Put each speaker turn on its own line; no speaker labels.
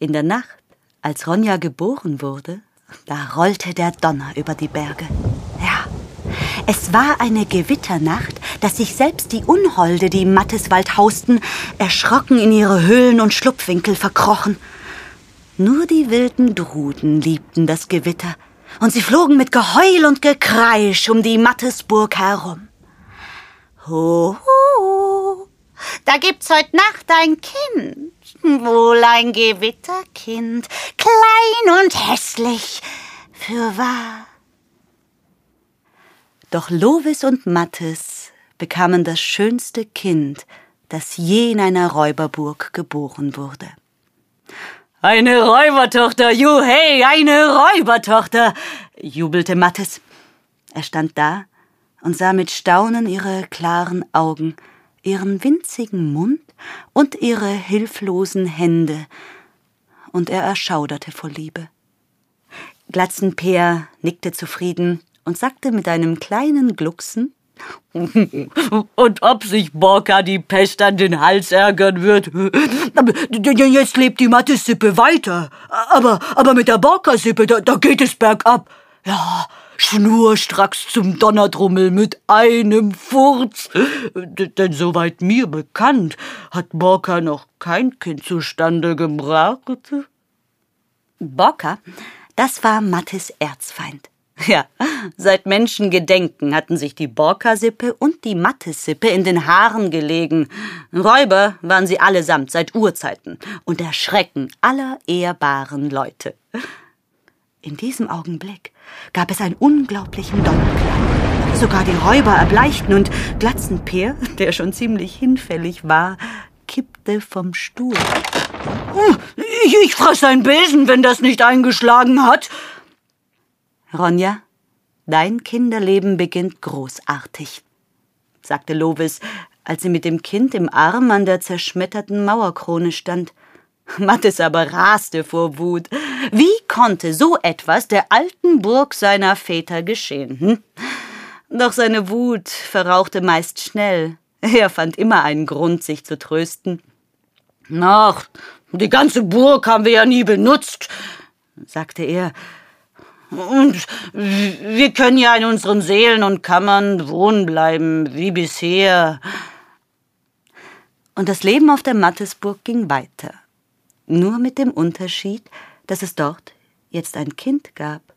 In der Nacht, als Ronja geboren wurde, da rollte der Donner über die Berge. Ja, es war eine Gewitternacht, dass sich selbst die Unholde, die im Matteswald hausten, erschrocken in ihre Höhlen und Schlupfwinkel verkrochen. Nur die wilden Druden liebten das Gewitter, und sie flogen mit Geheul und Gekreisch um die Mattesburg herum. Ho, ho, da gibt's heut Nacht ein Kind, wohl ein Gewitterkind, klein und hässlich, fürwahr. Doch Lovis und Mattes bekamen das schönste Kind, das je in einer Räuberburg geboren wurde. »Eine Räubertochter, juhey, eine Räubertochter«, jubelte Mattes. Er stand da und sah mit Staunen ihre klaren Augen, ihren winzigen Mund und ihre hilflosen Hände, und er erschauderte vor Liebe. Glatzenpeer nickte zufrieden und sagte mit einem kleinen Glucksen: »Und ob sich Borka die Pest an den Hals ärgern wird? Jetzt lebt die Mattessippe weiter. Aber mit der Borka-Sippe, da geht es bergab. Ja, schnurstracks zum Donnerdrummel mit einem Furz. Denn soweit mir bekannt, hat Borka noch kein Kind zustande gebracht.« Borka, das war Mattes Erzfeind. Ja, seit Menschengedenken hatten sich die Borka-Sippe und die Mattessippe in den Haaren gelegen. Räuber waren sie allesamt seit Urzeiten und der Schrecken aller ehrbaren Leute. In diesem Augenblick gab es einen unglaublichen Donnerklang. Sogar die Räuber erbleichten und Glatzenpeer, der schon ziemlich hinfällig war, kippte vom Stuhl. Ich fress einen Besen, wenn das nicht eingeschlagen hat. »Ronja, dein Kinderleben beginnt großartig«, sagte Lovis, als sie mit dem Kind im Arm an der zerschmetterten Mauerkrone stand. Mattes aber raste vor Wut. Wie konnte so etwas der alten Burg seiner Väter geschehen? Doch seine Wut verrauchte meist schnell. Er fand immer einen Grund, sich zu trösten. »Ach, die ganze Burg haben wir ja nie benutzt«, sagte er. »Und wir können ja in unseren Sälen und Kammern wohnen bleiben, wie bisher.« Und das Leben auf der Mattesburg ging weiter. Nur mit dem Unterschied, dass es dort jetzt ein Kind gab,